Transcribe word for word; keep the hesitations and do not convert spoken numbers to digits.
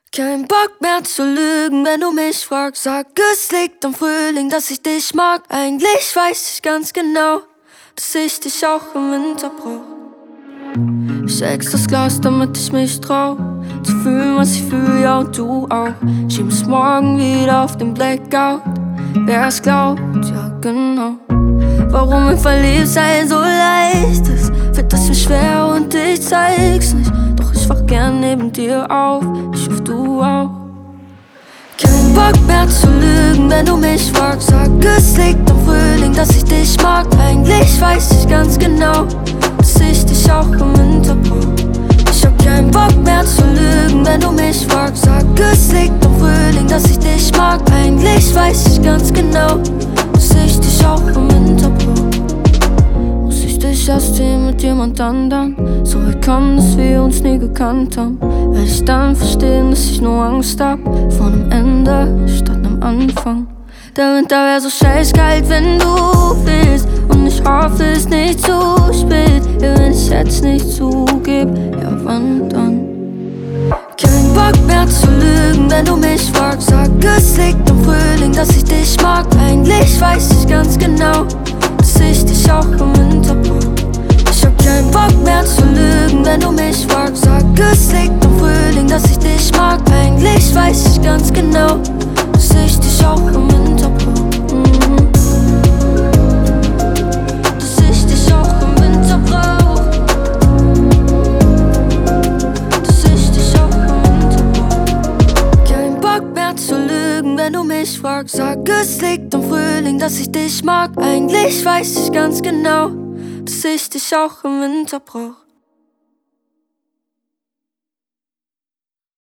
Kein Bock mehr zu lügen, wenn du mich fragst. Sag, es liegt am Frühling, dass ich dich mag. Eigentlich weiß ich ganz genau, dass ich dich auch im Winter brauch. Ich ex das Glas, damit ich mich trau zu fühlen, was ich fühl, ja und du auch. Schieb es morgen wieder auf den Blackout. Wer es glaubt, ja genau. Warum ein Verliebtsein so leicht ist, wird das mir schwer und ich zeig's nicht. Doch ich wach gern neben dir auf, ich hoffe du auch. Kein Bock mehr zu lügen, wenn du mich fragst. Sag, es liegt am Frühling, dass ich dich mag. Eigentlich weiß ich ganz genau, dass ich dich auch im Winter brauch. Ich hab keinen Bock mehr zu lügen, wenn du mich fragst. Sag, es liegt am Frühling, dass ich dich mag. Eigentlich weiß ich ganz genau, dass ich dich auch im Winter brauch. Muss ich dich erst sehen mit jemand anderem, so weit kommen, dass wir uns nie gekannt haben. Werd ich dann verstehen, dass ich nur Angst hab vor einem Ende statt einem Anfang. Der Winter wär so scheiß kalt, wenn du willst, und ich hoffe, es ist nicht zu spät. Ja, wenn ich jetzt nicht zugeb, ja wann dann? Kein Bock mehr zu lügen, wenn du mich fragst. Sag, es liegt am Frühling, dass ich dich mag. Eigentlich weiß ich ganz genau, dass ich dich auch im Winter brauch. Ich hab keinen Bock mehr zu lügen, wenn du mich fragst. Sag, es liegt am Frühling, dass ich dich mag. Eigentlich weiß ich ganz genau, dass ich dich auch im Winter brauch. Mhm. Dass ich dich auch im Winter brauch. Dass ich dich auch im Winter brauch. Kein Bock mehr zu lügen, wenn du mich fragst. Sag, es liegt am Frühling, dass ich dich mag. Eigentlich weiß ich ganz genau, dass ich dich auch im Winter brauch.